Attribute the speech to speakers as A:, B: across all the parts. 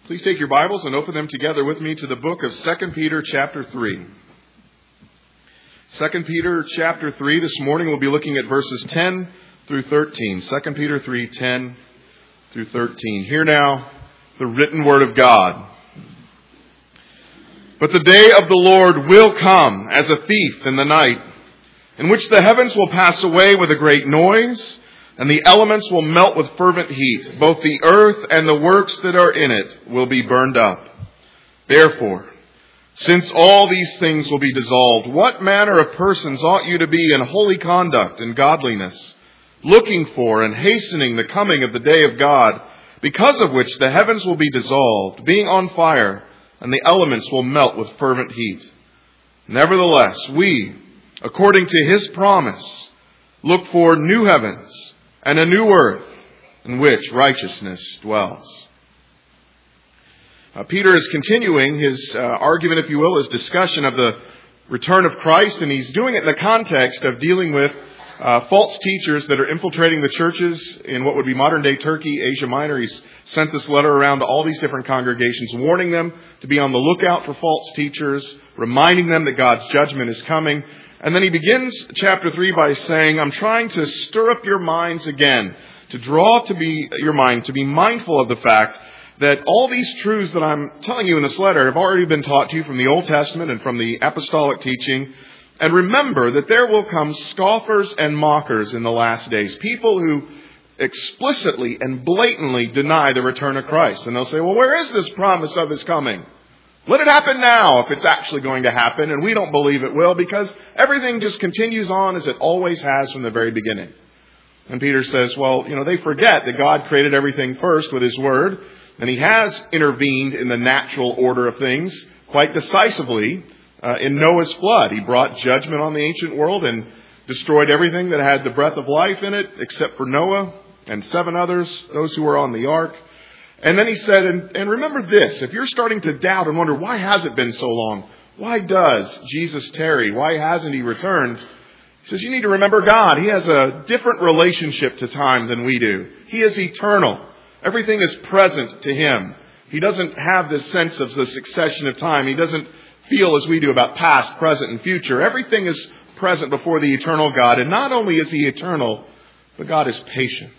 A: Please take your Bibles and open them together with me to the book of 2 Peter chapter 3. 2 Peter chapter 3, this morning we'll be looking at verses 10 through 13. 2 Peter 3, 10 through 13. Hear now the written word of God. But the day of the Lord will come as a thief in the night, in which the heavens will pass away with a great noise, and the elements will melt with fervent heat. Both the earth and the works that are in it will be burned up. Therefore, since all these things will be dissolved, what manner of persons ought you to be in holy conduct and godliness, looking for and hastening the coming of the day of God, because of which the heavens will be dissolved, being on fire, and the elements will melt with fervent heat. Nevertheless, we, according to His promise, look for new heavens and a new earth in which righteousness dwells. Peter is continuing his argument, if you will, his discussion of the return of Christ, and he's doing it in the context of dealing with false teachers that are infiltrating the churches in what would be modern-day Turkey, Asia Minor. He's sent this letter around to all these different congregations, warning them to be on the lookout for false teachers, reminding them that God's judgment is coming. And then he begins chapter 3 by saying, I'm trying to stir up your minds again, to draw your mind to be mindful of the fact that all these truths that I'm telling you in this letter have already been taught to you from the Old Testament and from the apostolic teaching. And remember that there will come scoffers and mockers in the last days, people who explicitly and blatantly deny the return of Christ. And they'll say, well, where is this promise of His coming? Let it happen now if it's actually going to happen, and we don't believe it will, because everything just continues on as it always has from the very beginning. And Peter says, well, they forget that God created everything first with His Word, and He has intervened in the natural order of things quite decisively in Noah's flood. He brought judgment on the ancient world and destroyed everything that had the breath of life in it, except for Noah and 7 others, those who were on the ark. And then he said, and remember this, if you're starting to doubt and wonder, why has it been so long? Why does Jesus tarry? Why hasn't He returned? He says, you need to remember God. He has a different relationship to time than we do. He is eternal. Everything is present to Him. He doesn't have this sense of the succession of time. He doesn't feel as we do about past, present, and future. Everything is present before the eternal God. And not only is He eternal, but God is patient.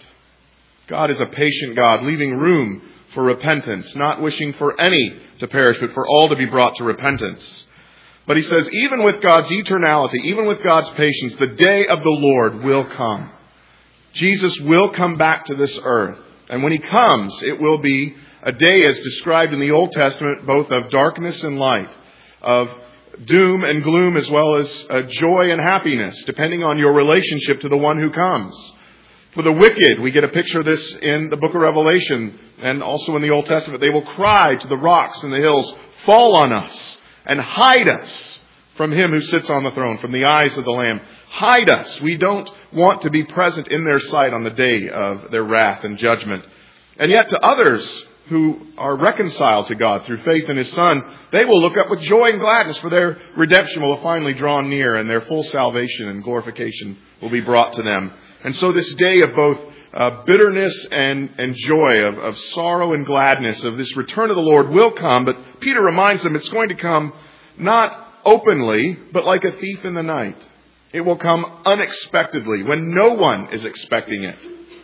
A: God is a patient God, leaving room for repentance, not wishing for any to perish, but for all to be brought to repentance. But he says, even with God's eternality, even with God's patience, the day of the Lord will come. Jesus will come back to this earth. And when He comes, it will be a day as described in the Old Testament, both of darkness and light, of doom and gloom, as well as joy and happiness, depending on your relationship to the one who comes. For the wicked, we get a picture of this in the book of Revelation and also in the Old Testament. They will cry to the rocks and the hills, fall on us and hide us from Him who sits on the throne, from the eyes of the Lamb. Hide us. We don't want to be present in their sight on the day of their wrath and judgment. And yet to others who are reconciled to God through faith in His Son, they will look up with joy and gladness, for their redemption will have finally drawn near, and their full salvation and glorification will be brought to them. And so this day of both bitterness and joy, of sorrow and gladness, of this return of the Lord will come. But Peter reminds them it's going to come not openly, but like a thief in the night. It will come unexpectedly, when no one is expecting it.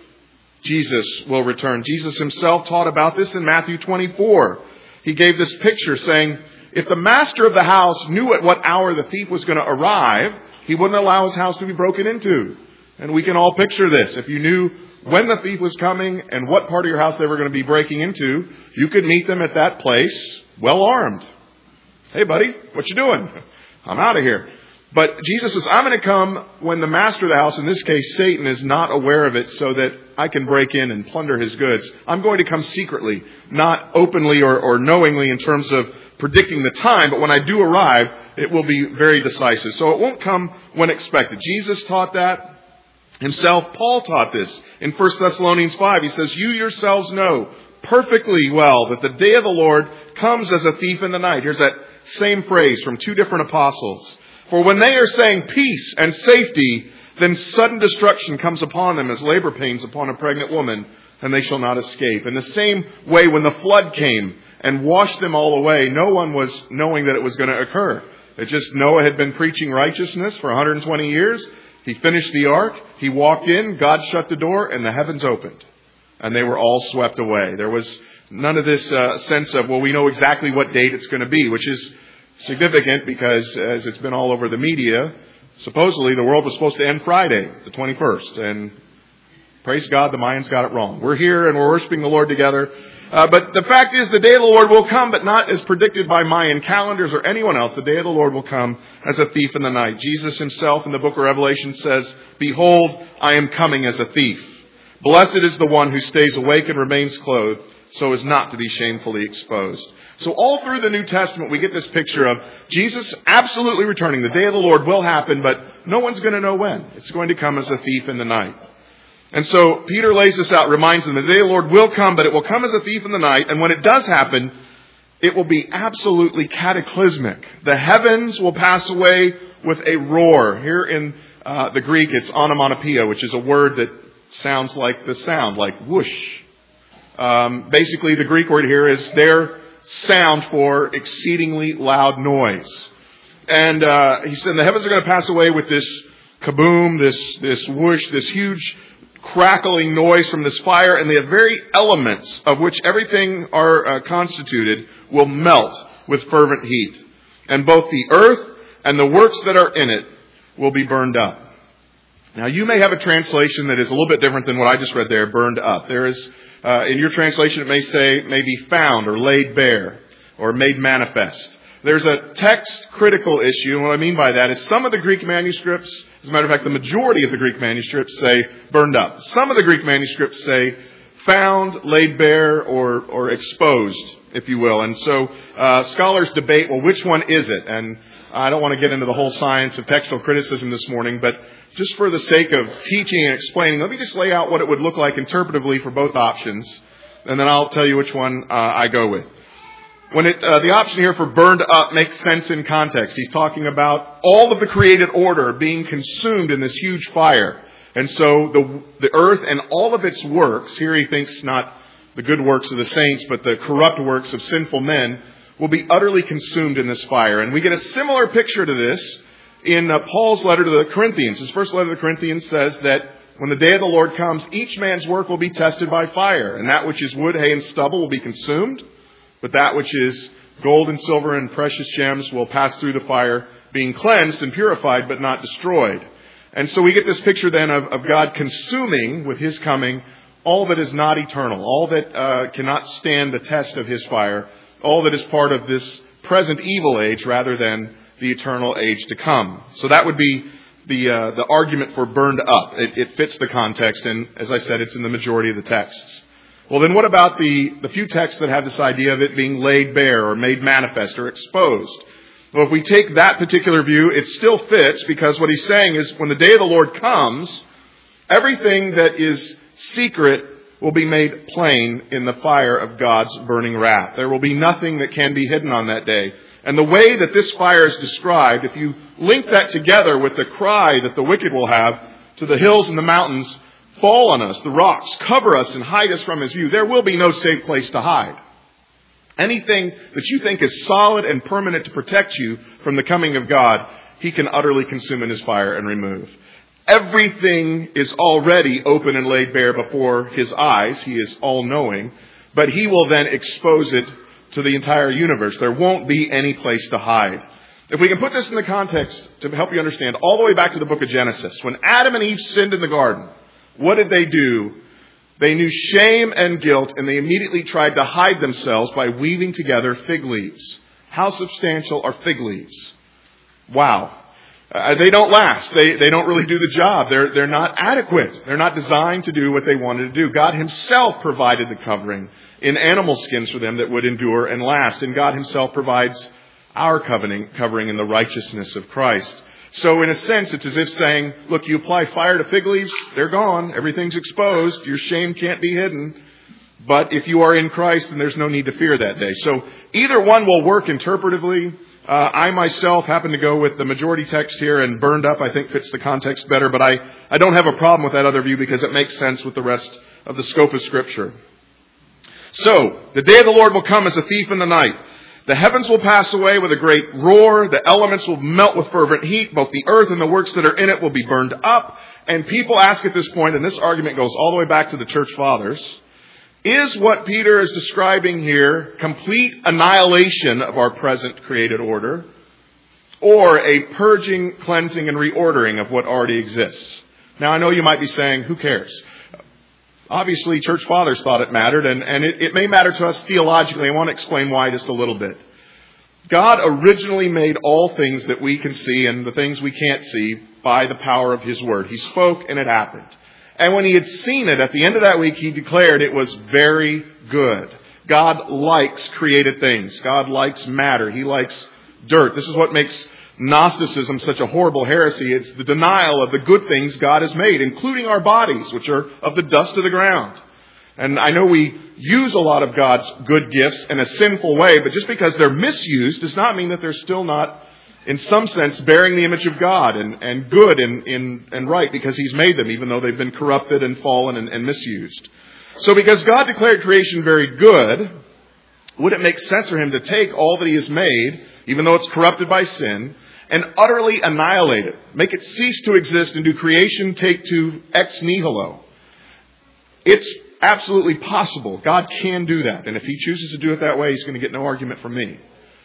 A: Jesus will return. Jesus Himself taught about this in Matthew 24. He gave this picture saying, if the master of the house knew at what hour the thief was going to arrive, he wouldn't allow his house to be broken into. And we can all picture this. If you knew when the thief was coming and what part of your house they were going to be breaking into, you could meet them at that place well armed. Hey, buddy, what you doing? I'm out of here. But Jesus says, I'm going to come when the master of the house, in this case Satan, is not aware of it, so that I can break in and plunder his goods. I'm going to come secretly, not openly or knowingly in terms of predicting the time, but when I do arrive, it will be very decisive. So it won't come when expected. Jesus taught that Himself. Paul taught this in 1 Thessalonians 5. He says, you yourselves know perfectly well that the day of the Lord comes as a thief in the night. Here's that same phrase from 2 different apostles. For when they are saying peace and safety, then sudden destruction comes upon them as labor pains upon a pregnant woman, and they shall not escape. In the same way, when the flood came and washed them all away. No one was knowing that it was going to occur. It just Noah had been preaching righteousness for 120 years. He finished the ark. He walked in. God shut the door and the heavens opened. And they were all swept away. There was none of this sense of, well, we know exactly what date it's going to be, which is significant because, as it's been all over the media, supposedly the world was supposed to end Friday, the 21st. And praise God, the Mayans got it wrong. We're here and we're worshiping the Lord together. But the fact is, the day of the Lord will come, but not as predicted by Mayan calendars or anyone else. The day of the Lord will come as a thief in the night. Jesus himself in the book of Revelation says, "Behold, I am coming as a thief. Blessed is the one who stays awake and remains clothed, so as not to be shamefully exposed." So all through the New Testament, we get this picture of Jesus absolutely returning. The day of the Lord will happen, but no one's going to know when. It's going to come as a thief in the night. And so Peter lays this out, reminds them that the day of the Lord will come, but it will come as a thief in the night. And when it does happen, it will be absolutely cataclysmic. The heavens will pass away with a roar. Here in the Greek, it's onomatopoeia, which is a word that sounds like the sound, like whoosh. Basically, the Greek word here is their sound for exceedingly loud noise. And he said the heavens are going to pass away with this kaboom, this whoosh, this huge crackling noise from this fire, and the very elements of which everything are constituted will melt with fervent heat. And both the earth and the works that are in it will be burned up. Now, you may have a translation that is a little bit different than what I just read there, burned up. There is, in your translation, it may say, may be found or laid bare or made manifest. There's a text critical issue, and what I mean by that is some of the Greek manuscripts, as a matter of fact, the majority of the Greek manuscripts say burned up. Some of the Greek manuscripts say found, laid bare, or exposed, if you will. And so scholars debate, well, which one is it? And I don't want to get into the whole science of textual criticism this morning, but just for the sake of teaching and explaining, let me just lay out what it would look like interpretively for both options, and then I'll tell you which one I go with. When the option here for burned up makes sense in context. He's talking about all of the created order being consumed in this huge fire. And so the earth and all of its works, here he thinks not the good works of the saints, but the corrupt works of sinful men, will be utterly consumed in this fire. And we get a similar picture to this in Paul's letter to the Corinthians. His first letter to the Corinthians says that when the day of the Lord comes, each man's work will be tested by fire. And that which is wood, hay, and stubble will be consumed. But that which is gold and silver and precious gems will pass through the fire, being cleansed and purified, but not destroyed. And so we get this picture then of God consuming with his coming all that is not eternal, all that cannot stand the test of his fire, all that is part of this present evil age rather than the eternal age to come. So that would be the argument for burned up. It fits the context, and as I said, it's in the majority of the texts. Well, then what about the few texts that have this idea of it being laid bare or made manifest or exposed? Well, if we take that particular view, it still fits, because what he's saying is when the day of the Lord comes, everything that is secret will be made plain in the fire of God's burning wrath. There will be nothing that can be hidden on that day. And the way that this fire is described, if you link that together with the cry that the wicked will have to the hills and the mountains, fall on us, the rocks, cover us and hide us from his view, there will be no safe place to hide. Anything that you think is solid and permanent to protect you from the coming of God, he can utterly consume in his fire and remove. Everything is already open and laid bare before his eyes. He is all-knowing. But he will then expose it to the entire universe. There won't be any place to hide. If we can put this in the context to help you understand, all the way back to the book of Genesis, when Adam and Eve sinned in the garden, what did they do? They knew shame and guilt, and they immediately tried to hide themselves by weaving together fig leaves. How substantial are fig leaves? Wow. They don't last. They don't really do the job. They're not adequate. They're not designed to do what they wanted to do. God himself provided the covering in animal skins for them that would endure and last. And God himself provides our covering in the righteousness of Christ. So in a sense, it's as if saying, look, you apply fire to fig leaves, they're gone. Everything's exposed. Your shame can't be hidden. But if you are in Christ, then there's no need to fear that day. So either one will work interpretively. I myself happen to go with the majority text here, and burned up I think fits the context better. But I don't have a problem with that other view because it makes sense with the rest of the scope of Scripture. So, the day of the Lord will come as a thief in the night. The heavens will pass away with a great roar. The elements will melt with fervent heat. Both the earth and the works that are in it will be burned up. And people ask at this point, and this argument goes all the way back to the church fathers, is what Peter is describing here complete annihilation of our present created order, or a purging, cleansing, and reordering of what already exists? Now, I know you might be saying, who cares? Obviously, church fathers thought it mattered, and it may matter to us theologically. I want to explain why just a little bit. God originally made all things that we can see and the things we can't see by the power of His Word. He spoke and it happened. And when He had seen it, at the end of that week, He declared it was very good. God likes created things. God likes matter. He likes dirt. This is what makes Gnosticism such a horrible heresy. It's the denial of the good things God has made, including our bodies, which are of the dust of the ground. And I know we use a lot of God's good gifts in a sinful way, but just because they're misused does not mean that they're still not, in some sense, bearing the image of God and good and right, because He's made them, even though they've been corrupted and fallen and misused. So because God declared creation very good, would it make sense for Him to take all that He has made, even though it's corrupted by sin, and utterly annihilate it, make it cease to exist, and do creation take to ex nihilo? It's absolutely possible. God can do that. And if He chooses to do it that way, He's going to get no argument from me.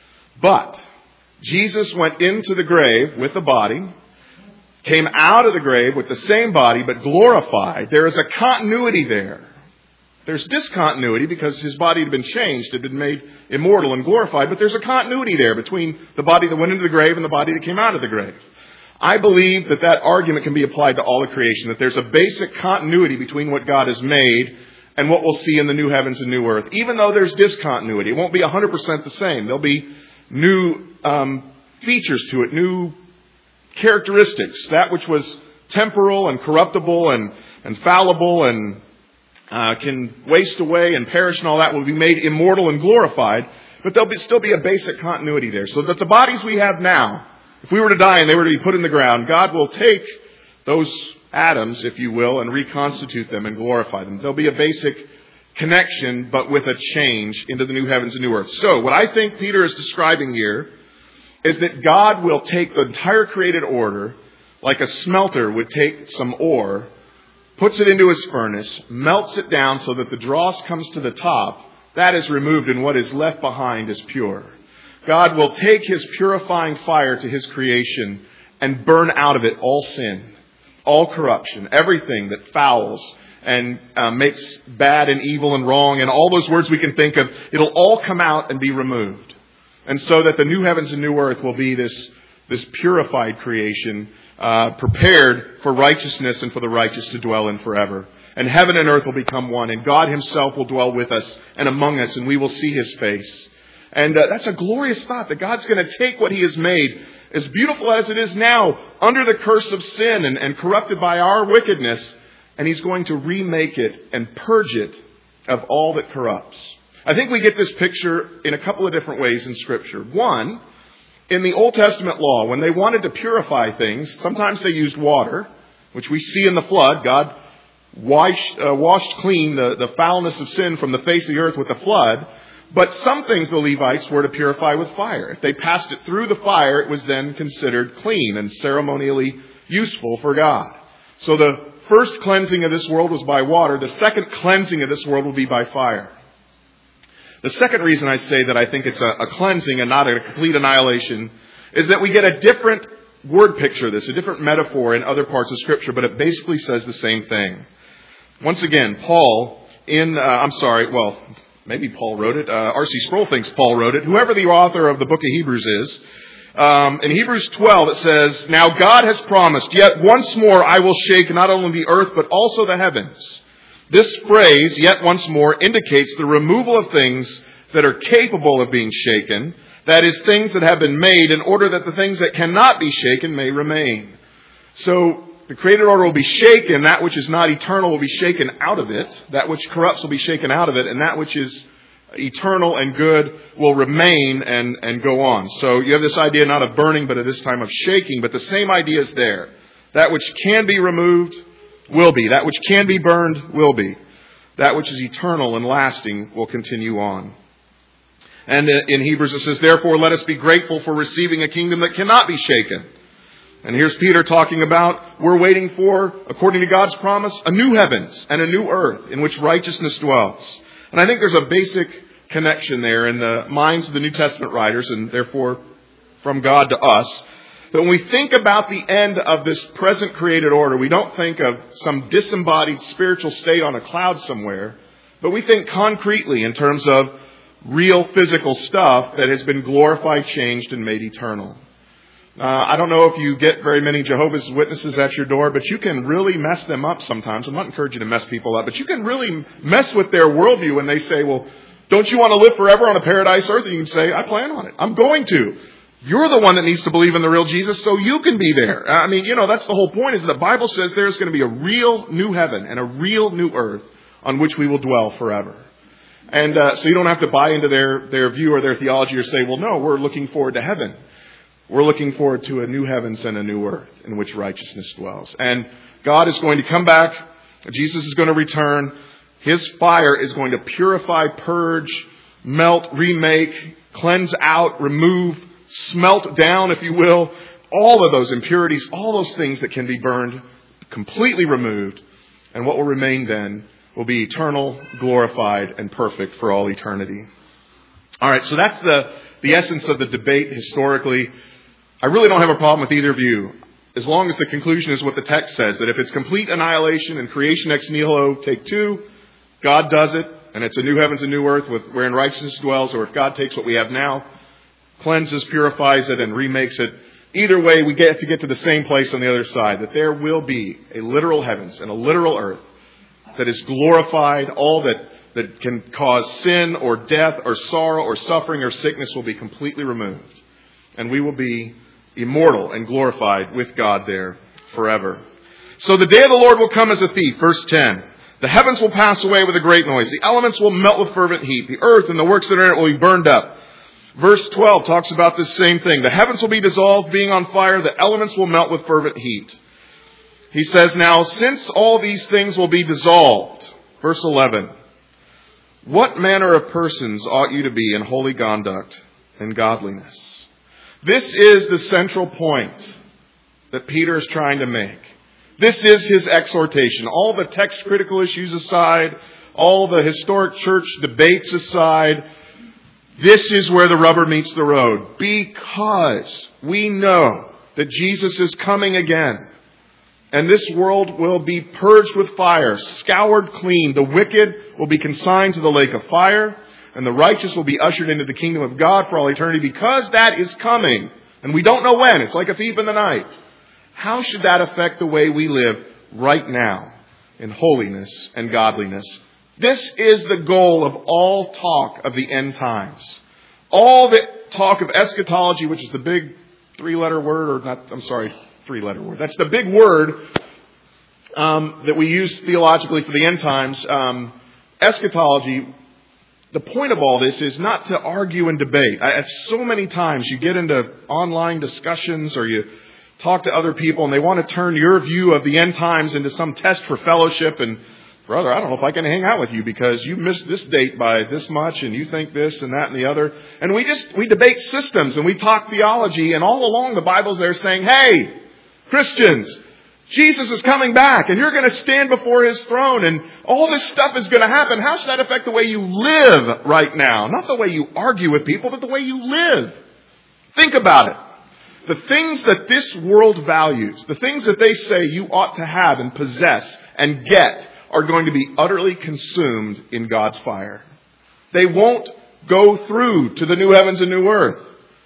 A: But Jesus went into the grave with the body, came out of the grave with the same body, but glorified. There is a continuity there. There's discontinuity because His body had been changed, had been made immortal and glorified, but there's a continuity there between the body that went into the grave and the body that came out of the grave. I believe that argument can be applied to all of creation, that there's a basic continuity between what God has made and what we'll see in the new heavens and new earth. Even though there's discontinuity, it won't be 100% the same. There'll be new features to it, new characteristics. That which was temporal and corruptible and fallible and can waste away and perish and all that will be made immortal and glorified, but there'll still be a basic continuity there. So that the bodies we have now, if we were to die and they were to be put in the ground, God will take those atoms, if you will, and reconstitute them and glorify them. There'll be a basic connection, but with a change into the new heavens and new earth. So what I think Peter is describing here is that God will take the entire created order, like a smelter would take some ore, puts it into his furnace, melts it down so that the dross comes to the top. That is removed, and what is left behind is pure. God will take His purifying fire to His creation and burn out of it all sin, all corruption, everything that fouls and makes bad and evil and wrong, and all those words we can think of. It'll all come out and be removed. And so that the new heavens and new earth will be this purified creation, prepared for righteousness and for the righteous to dwell in forever. And heaven and earth will become one, and God Himself will dwell with us and among us, and we will see His face. And that's a glorious thought, that God's going to take what He has made, as beautiful as it is now, under the curse of sin and corrupted by our wickedness, and He's going to remake it and purge it of all that corrupts. I think we get this picture in a couple of different ways in Scripture. One, in the Old Testament law, when they wanted to purify things, sometimes they used water, which we see in the flood. God washed clean the foulness of sin from the face of the earth with the flood. But some things the Levites were to purify with fire. If they passed it through the fire, it was then considered clean and ceremonially useful for God. So the first cleansing of this world was by water. The second cleansing of this world will be by fire. The second reason I say that I think it's a cleansing and not a complete annihilation is that we get a different word picture of this, a different metaphor in other parts of Scripture, but it basically says the same thing. Once again, Paul maybe Paul wrote it. R.C. Sproul thinks Paul wrote it. Whoever the author of the book of Hebrews is. In Hebrews 12 it says, "Now God has promised, yet once more I will shake not only the earth but also the heavens." This phrase, "yet once more," indicates the removal of things that are capable of being shaken. That is, things that have been made in order that the things that cannot be shaken may remain. So the created order will be shaken. That which is not eternal will be shaken out of it. That which corrupts will be shaken out of it. And that which is eternal and good will remain and go on. So you have this idea not of burning, but at this time of shaking. But the same idea is there. That which can be removed will be. That which can be burned will be. that which is eternal and lasting will continue on. And in Hebrews it says, therefore let us be grateful for receiving a kingdom that cannot be shaken. And here's Peter talking about we're waiting for, according to God's promise, a new heavens and a new earth in which righteousness dwells. And I think there's a basic connection there in the minds of the New Testament writers, and therefore from God to us, that when we think about the end of this present created order, we don't think of some disembodied spiritual state on a cloud somewhere, but we think concretely in terms of real physical stuff that has been glorified, changed, and made eternal. I don't know if you get very many Jehovah's Witnesses at your door, but you can really mess them up sometimes. I'm not encouraging you to mess people up, but you can really mess with their worldview when they say, well, don't you want to live forever on a paradise earth? And you can say, I plan on it. I'm going to. You're the one that needs to believe in the real Jesus so you can be there. I mean, that's the whole point, is the Bible says there's going to be a real new heaven and a real new earth on which we will dwell forever. And so you don't have to buy into their view or their theology or say, well, no, we're looking forward to heaven. We're looking forward to a new heavens and a new earth in which righteousness dwells. And God is going to come back. Jesus is going to return. His fire is going to purify, purge, melt, remake, cleanse out, remove, smelt down, if you will, all of those impurities, all those things that can be burned, completely removed. And what will remain then will be eternal, glorified, and perfect for all eternity. All right, so that's the essence of the debate historically. I really don't have a problem with either view, as long as the conclusion is what the text says, that if it's complete annihilation and creation ex nihilo, take two, God does it, and it's a new heavens and new earth wherein righteousness dwells, or if God takes what we have now, cleanses, purifies it, and remakes it. Either way, we have to get to the same place on the other side, that there will be a literal heavens and a literal earth that is glorified. All that can cause sin or death or sorrow or suffering or sickness will be completely removed. And we will be immortal and glorified with God there forever. So the day of the Lord will come as a thief. Verse 10. The heavens will pass away with a great noise. The elements will melt with fervent heat. The earth and the works that are in it will be burned up. Verse 12 talks about this same thing. The heavens will be dissolved, being on fire. The elements will melt with fervent heat. He says, now, since all these things will be dissolved, verse 11, what manner of persons ought you to be in holy conduct and godliness? This is the central point that Peter is trying to make. This is his exhortation. All the text critical issues aside, all the historic church debates aside, this is where the rubber meets the road. Because we know that Jesus is coming again. And this world will be purged with fire, scoured clean. The wicked will be consigned to the lake of fire, and the righteous will be ushered into the kingdom of God for all eternity, because that is coming. And we don't know when. It's like a thief in the night. How should that affect the way we live right now in holiness and godliness? This is the goal of all talk of the end times. All the talk of eschatology, which is the big three-letter word, three-letter word. That's the big word that we use theologically for the end times. Eschatology, the point of all this is not to argue and debate. So many times you get into online discussions or you talk to other people and they want to turn your view of the end times into some test for fellowship. And brother, I don't know if I can hang out with you because you missed this date by this much and you think this and that and the other. And we debate systems and we talk theology, and all along the Bible's there saying, hey, Christians, Jesus is coming back and you're going to stand before His throne and all this stuff is going to happen. How should that affect the way you live right now? Not the way you argue with people, but the way you live. Think about it. The things that this world values, the things that they say you ought to have and possess and get, are going to be utterly consumed in God's fire. They won't go through to the new heavens and new earth.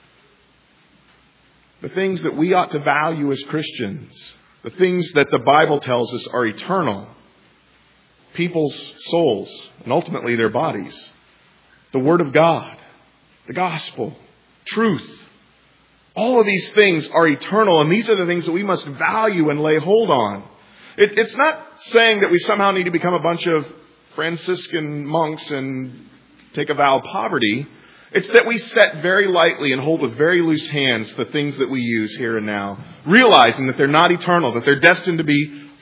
A: The things that we ought to value as Christians, the things that the Bible tells us are eternal, people's souls and ultimately their bodies, the Word of God, the gospel, truth, all of these things are eternal, and these are the things that we must value and lay hold on. It's not saying that we somehow need to become a bunch of Franciscan monks and take a vow of poverty. It's that we set very lightly and hold with very loose hands the things that we use here and now, realizing that they're not eternal, that they're destined to be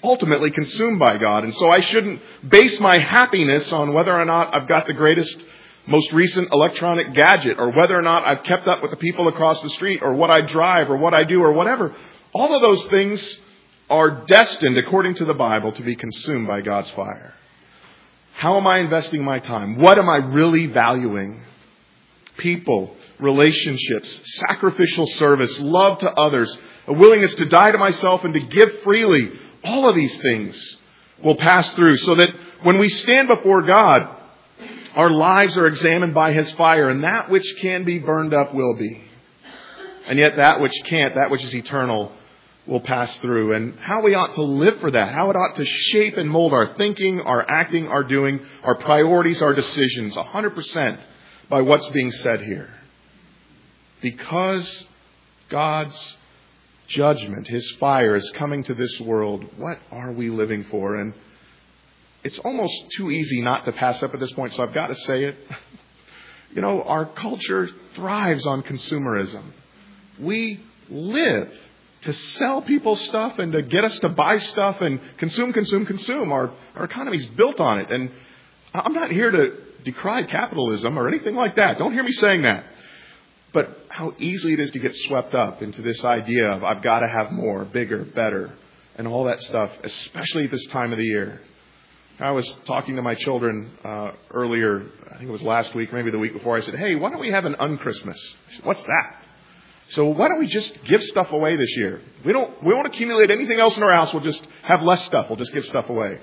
A: ultimately consumed by God. And so I shouldn't base my happiness on whether or not I've got the greatest, most recent electronic gadget, or whether or not I've kept up with the people across the street, or what I drive, or what I do, or whatever. All of those things are destined, according to the Bible, to be consumed by God's fire. How am I investing my time? What am I really valuing? People, relationships, sacrificial service, love to others, a willingness to die to myself and to give freely. All of these things will pass through, so that when we stand before God, our lives are examined by His fire, and that which can be burned up will be. And yet that which can't, that which is eternal, will pass through. And how we ought to live for that, how it ought to shape and mold our thinking, our acting, our doing, our priorities, our decisions, 100% by what's being said here. Because God's judgment, His fire is coming to this world, what are we living for? And it's almost too easy not to pass up at this point, so I've got to say it. You know, our culture thrives on consumerism. We live to sell people stuff and to get us to buy stuff and consume. Our economy's built on it. And I'm not here to decry capitalism or anything like that. Don't hear me saying that. But how easy it is to get swept up into this idea of I've got to have more, bigger, better, and all that stuff, especially at this time of the year. I was talking to my children earlier, I think it was last week, maybe the week before. I said, hey, why don't we have an un-Christmas? I said, what's that? So why don't we just give stuff away this year? We won't accumulate anything else in our house. We'll just have less stuff. We'll just give stuff away.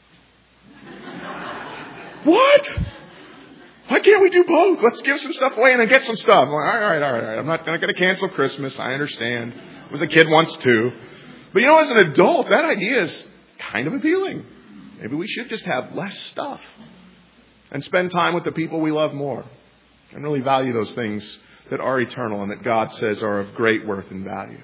A: What? Why can't we do both? Let's give some stuff away and then get some stuff. All right. I'm not going to cancel Christmas. I understand. I was a kid once too. But you know, as an adult, that idea is kind of appealing. Maybe we should just have less stuff and spend time with the people we love more and really value those things that are eternal and that God says are of great worth and value.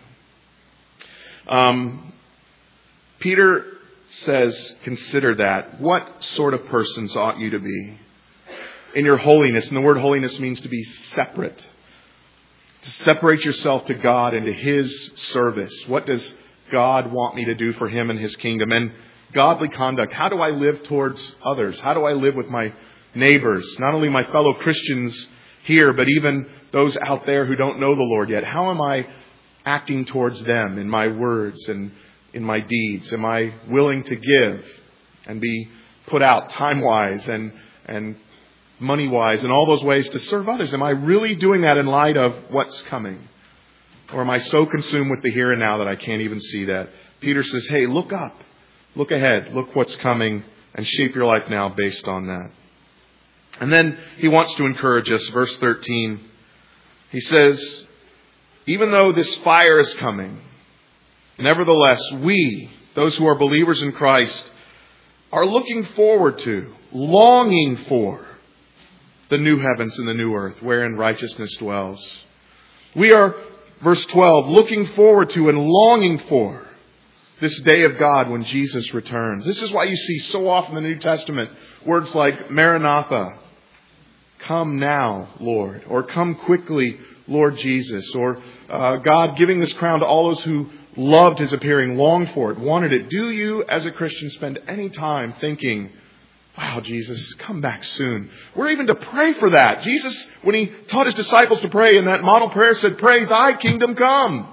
A: Peter says, consider that. What sort of persons ought you to be in your holiness? And the word holiness means to be separate. To separate yourself to God and to His service. What does God want me to do for Him and His kingdom? And godly conduct. How do I live towards others? How do I live with my neighbors? Not only my fellow Christians here, but even those out there who don't know the Lord yet. How am I acting towards them in my words and in my deeds? Am I willing to give and be put out time-wise and money-wise and all those ways to serve others? Am I really doing that in light of what's coming? Or am I so consumed with the here and now that I can't even see that? Peter says, hey, look up. Look ahead. Look what's coming and shape your life now based on that. And then he wants to encourage us. Verse 13, he says, even though this fire is coming, nevertheless, we, those who are believers in Christ, are looking forward to, longing for the new heavens and the new earth wherein righteousness dwells. We are, verse 12, looking forward to and longing for this day of God when Jesus returns. This is why you see so often in the New Testament words like Maranatha, come now, Lord, or come quickly, Lord Jesus, or God giving this crown to all those who loved His appearing, longed for it, wanted it. Do you, as a Christian, spend any time thinking, wow, Jesus, come back soon? We're even to pray for that. Jesus, when He taught His disciples to pray in that model prayer, said, pray, thy kingdom come.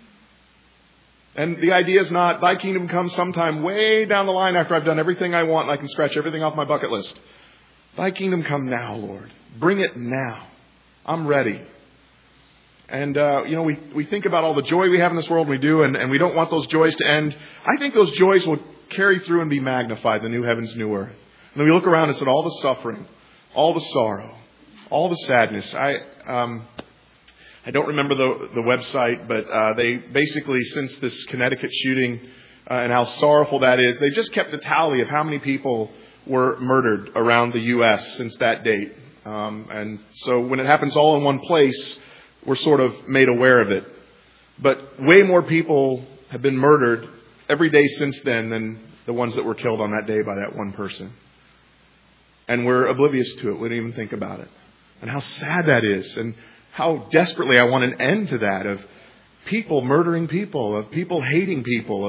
A: And the idea is not, thy kingdom come sometime way down the line after I've done everything I want and I can scratch everything off my bucket list. Thy kingdom come now, Lord. Bring it now. I'm ready. And, we think about all the joy we have in this world, and we do, and we don't want those joys to end. I think those joys will carry through and be magnified, the new heavens, new earth. And then we look around and see all the suffering, all the sorrow, all the sadness. I don't remember the website, but they basically, since this Connecticut shooting and how sorrowful that is, they just kept a tally of how many people were murdered around the U.S. since that date. And so when it happens all in one place, we're sort of made aware of it. But way more people have been murdered every day since then than the ones that were killed on that day by that one person. And we're oblivious to it. We don't even think about it. And how sad that is. And how desperately I want an end to that, of people murdering people, of people hating people, of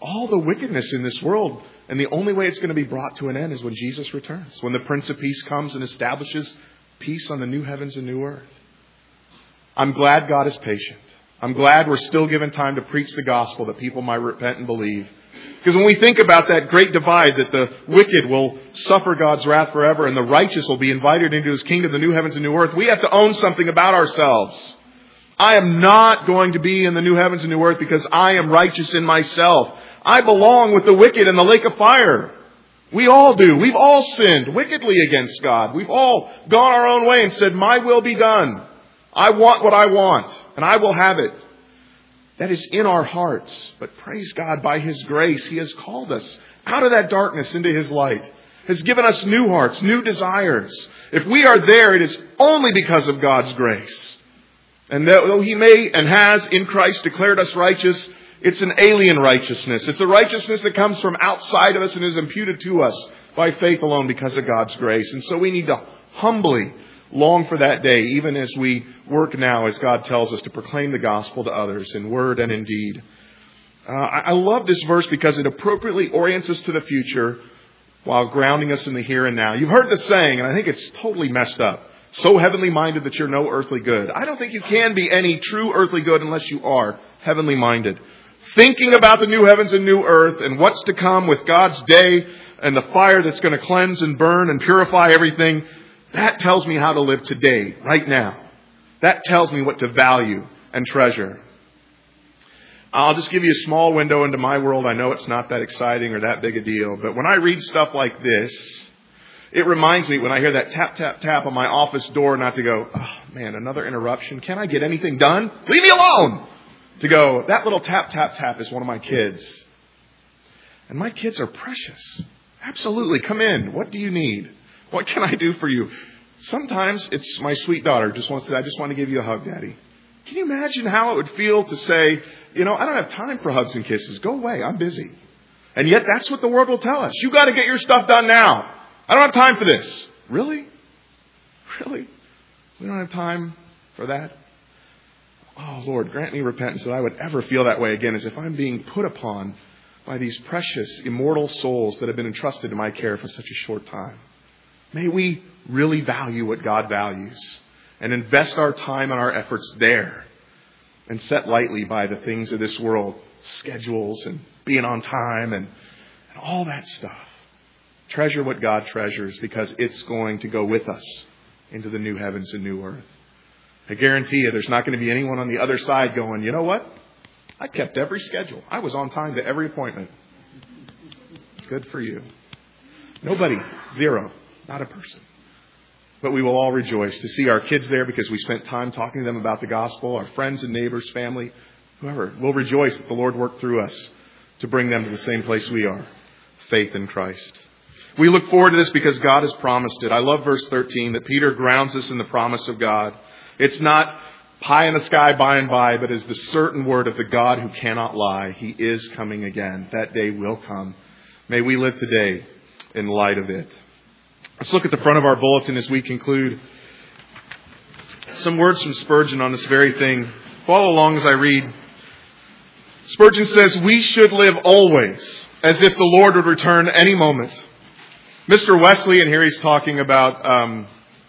A: all the wickedness in this world. And the only way it's going to be brought to an end is when Jesus returns, when the Prince of Peace comes and establishes peace on the new heavens and new earth. I'm glad God is patient. I'm glad we're still given time to preach the gospel that people might repent and believe. Because when we think about that great divide, that the wicked will suffer God's wrath forever and the righteous will be invited into His kingdom, the new heavens and new earth, we have to own something about ourselves. I am not going to be in the new heavens and new earth because I am righteous in myself. I belong with the wicked in the lake of fire. We all do. We've all sinned wickedly against God. We've all gone our own way and said, my will be done. I want what I want, and I will have it. That is in our hearts. But praise God, by His grace, He has called us out of that darkness into His light. Has given us new hearts, new desires. If we are there, it is only because of God's grace. And though He may and has in Christ declared us righteous, it's an alien righteousness. It's a righteousness that comes from outside of us and is imputed to us by faith alone because of God's grace. And so we need to humbly long for that day, even as we work now, as God tells us, to proclaim the gospel to others in word and in deed. I love this verse because it appropriately orients us to the future while grounding us in the here and now. You've heard the saying, and I think it's totally messed up. So heavenly minded that you're no earthly good. I don't think you can be any true earthly good unless you are heavenly minded. Thinking about the new heavens and new earth and what's to come with God's day and the fire that's going to cleanse and burn and purify everything, that tells me how to live today, right now. That tells me what to value and treasure. I'll just give you a small window into my world. I know it's not that exciting or that big a deal, but when I read stuff like this, it reminds me when I hear that tap, tap, tap on my office door not to go, oh man, another interruption. Can I get anything done? Leave me alone! To go, that little tap, tap, tap is one of my kids. And my kids are precious. Absolutely. Come in. What do you need? What can I do for you? Sometimes it's my sweet daughter just wants to, I just want to give you a hug, Daddy. Can you imagine how it would feel to say, I don't have time for hugs and kisses. Go away. I'm busy. And yet that's what the world will tell us. You got to get your stuff done now. I don't have time for this. Really? Really? We don't have time for that? Oh, Lord, grant me repentance that I would ever feel that way again, as if I'm being put upon by these precious, immortal souls that have been entrusted to my care for such a short time. May we really value what God values and invest our time and our efforts there and set lightly by the things of this world, schedules and being on time and all that stuff. Treasure what God treasures because it's going to go with us into the new heavens and new earth. I guarantee you there's not going to be anyone on the other side going, you know what? I kept every schedule. I was on time to every appointment. Good for you. Nobody. Zero. Not a person. But we will all rejoice to see our kids there because we spent time talking to them about the gospel. Our friends and neighbors, family, whoever. We'll rejoice that the Lord worked through us to bring them to the same place we are. Faith in Christ. We look forward to this because God has promised it. I love verse 13 that Peter grounds us in the promise of God. It's not pie in the sky by and by, but is the certain word of the God who cannot lie. He is coming again. That day will come. May we live today in light of it. Let's look at the front of our bulletin as we conclude. Some words from Spurgeon on this very thing. Follow along as I read. Spurgeon says, we should live always as if the Lord would return any moment. Mr. Wesley, and here he's talking about...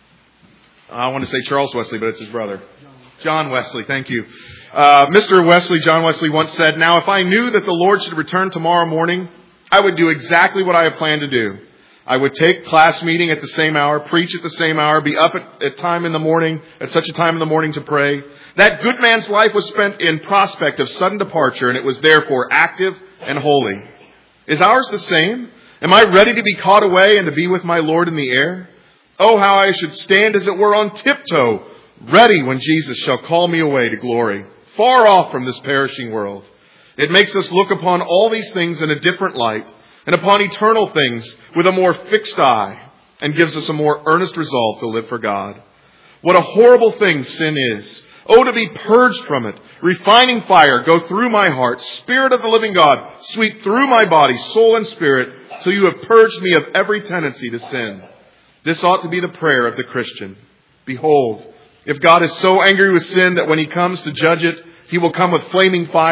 A: I want to say Charles Wesley, but it's his brother. John Wesley, thank you. Mr. Wesley, John Wesley once said, now if I knew that the Lord should return tomorrow morning, I would do exactly what I have planned to do. I would take class meeting at the same hour, preach at the same hour, be up at time in the morning, at such a time in the morning to pray. That good man's life was spent in prospect of sudden departure, and it was therefore active and holy. Is ours the same? Am I ready to be caught away and to be with my Lord in the air? Oh, how I should stand as it were on tiptoe, ready when Jesus shall call me away to glory, far off from this perishing world. It makes us look upon all these things in a different light, and upon eternal things with a more fixed eye, and gives us a more earnest resolve to live for God. What a horrible thing sin is. Oh, to be purged from it. Refining fire, go through my heart. Spirit of the living God, sweep through my body, soul and spirit, till you have purged me of every tendency to sin. This ought to be the prayer of the Christian. Behold, if God is so angry with sin that when He comes to judge it, He will come with flaming fire,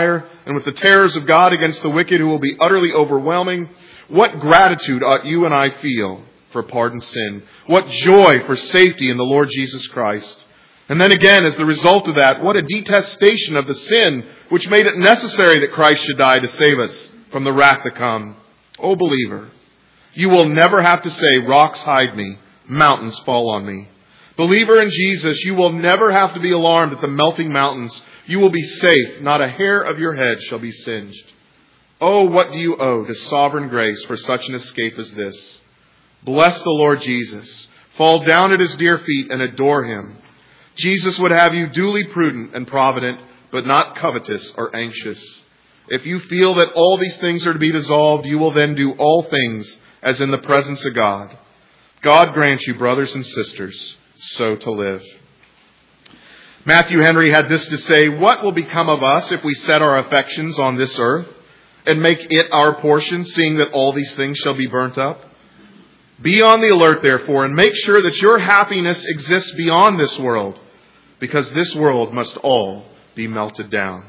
A: and with the terrors of God against the wicked who will be utterly overwhelming, what gratitude ought you and I feel for pardoned sin? What joy for safety in the Lord Jesus Christ? And then again, as the result of that, what a detestation of the sin which made it necessary that Christ should die to save us from the wrath to come. O believer, you will never have to say, rocks hide me, mountains fall on me. Believer in Jesus, you will never have to be alarmed at the melting mountains. You will be safe. Not a hair of your head shall be singed. Oh, what do you owe to sovereign grace for such an escape as this? Bless the Lord Jesus. Fall down at his dear feet and adore him. Jesus would have you duly prudent and provident, but not covetous or anxious. If you feel that all these things are to be dissolved, you will then do all things as in the presence of God. God grant you, brothers and sisters, so to live. Matthew Henry had this to say, what will become of us if we set our affections on this earth and make it our portion, seeing that all these things shall be burnt up? Be on the alert, therefore, and make sure that your happiness exists beyond this world, because this world must all be melted down.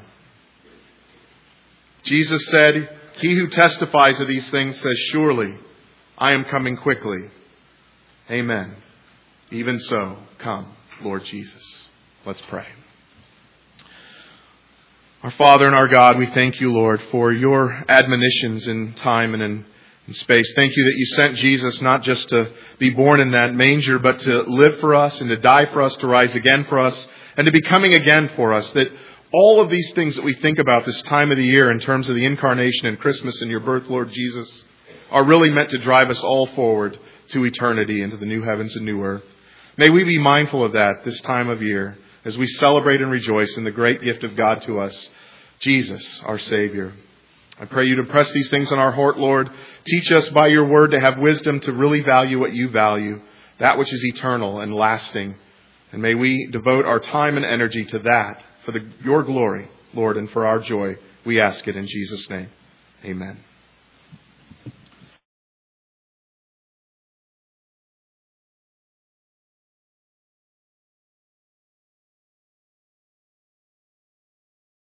A: Jesus said, he who testifies of these things says, surely I am coming quickly. Amen. Even so, come, Lord Jesus. Let's pray. Our Father and our God, we thank you, Lord, for your admonitions in time and in space. Thank you that you sent Jesus not just to be born in that manger, but to live for us and to die for us, to rise again for us, and to be coming again for us. That all of these things that we think about this time of the year in terms of the incarnation and Christmas and your birth, Lord Jesus, are really meant to drive us all forward to eternity, into the new heavens and new earth. May we be mindful of that this time of year as we celebrate and rejoice in the great gift of God to us, Jesus, our Savior. I pray you to press these things on our heart, Lord. Teach us by your word to have wisdom to really value what you value, that which is eternal and lasting. And may we devote our time and energy to that for your glory, Lord, and for our joy. We ask it in Jesus' name. Amen.